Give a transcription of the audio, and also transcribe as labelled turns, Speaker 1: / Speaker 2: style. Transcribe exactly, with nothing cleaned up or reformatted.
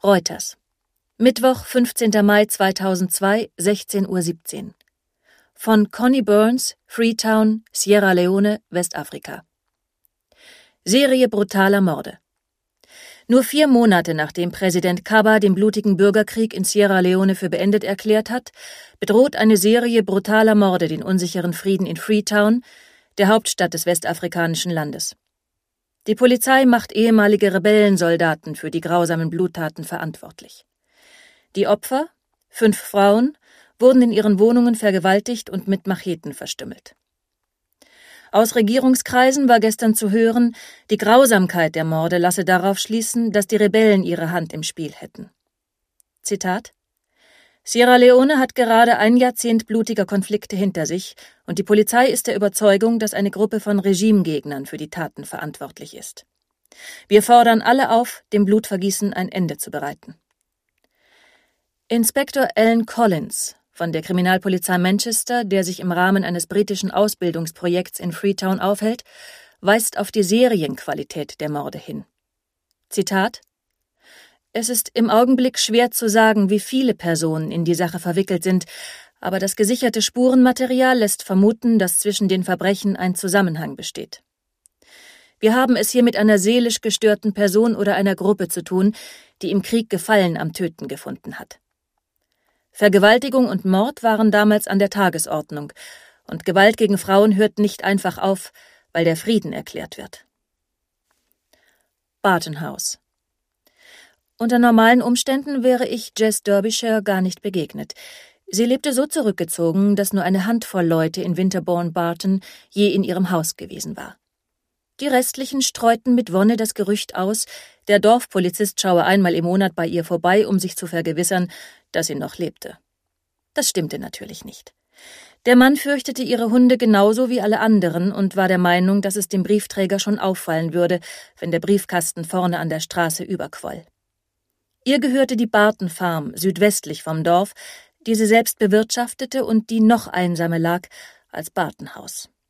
Speaker 1: Reuters. Mittwoch, fünfzehnter Mai zweitausendzwei, sechzehn Uhr siebzehn. Von Connie Burns, Freetown, Sierra Leone, Westafrika. Serie brutaler Morde. Nur vier Monate nachdem Präsident Kaba den blutigen Bürgerkrieg in Sierra Leone für beendet erklärt hat, bedroht eine Serie brutaler Morde den unsicheren Frieden in Freetown, der Hauptstadt des westafrikanischen Landes. Die Polizei macht ehemalige Rebellensoldaten für die grausamen Bluttaten verantwortlich. Die Opfer, fünf Frauen, wurden in ihren Wohnungen vergewaltigt und mit Macheten verstümmelt. Aus Regierungskreisen war gestern zu hören, die Grausamkeit der Morde lasse darauf schließen, dass die Rebellen ihre Hand im Spiel hätten. Zitat: Sierra Leone hat gerade ein Jahrzehnt blutiger Konflikte hinter sich und die Polizei ist der Überzeugung, dass eine Gruppe von Regimegegnern für die Taten verantwortlich ist. Wir fordern alle auf, dem Blutvergießen ein Ende zu bereiten. Inspektor Alan Collins von der Kriminalpolizei Manchester, der sich im Rahmen eines britischen Ausbildungsprojekts in Freetown aufhält, weist auf die Serienqualität der Morde hin. Zitat: Es ist im Augenblick schwer zu sagen, wie viele Personen in die Sache verwickelt sind, aber das gesicherte Spurenmaterial lässt vermuten, dass zwischen den Verbrechen ein Zusammenhang besteht. Wir haben es hier mit einer seelisch gestörten Person oder einer Gruppe zu tun, die im Krieg Gefallen am Töten gefunden hat. Vergewaltigung und Mord waren damals an der Tagesordnung, und Gewalt gegen Frauen hört nicht einfach auf, weil der Frieden erklärt wird. Barton House. Unter normalen Umständen wäre ich Jess Derbyshire gar nicht begegnet. Sie lebte so zurückgezogen, dass nur eine Handvoll Leute in Winterbourne Barton je in ihrem Haus gewesen war. Die restlichen streuten mit Wonne das Gerücht aus, der Dorfpolizist schaue einmal im Monat bei ihr vorbei, um sich zu vergewissern, dass sie noch lebte. Das stimmte natürlich nicht. Der Mann fürchtete ihre Hunde genauso wie alle anderen und war der Meinung, dass es dem Briefträger schon auffallen würde, wenn der Briefkasten vorne an der Straße überquoll. Ihr gehörte die Barton Farm südwestlich vom Dorf, die sie selbst bewirtschaftete und die noch einsamer lag als Barton House.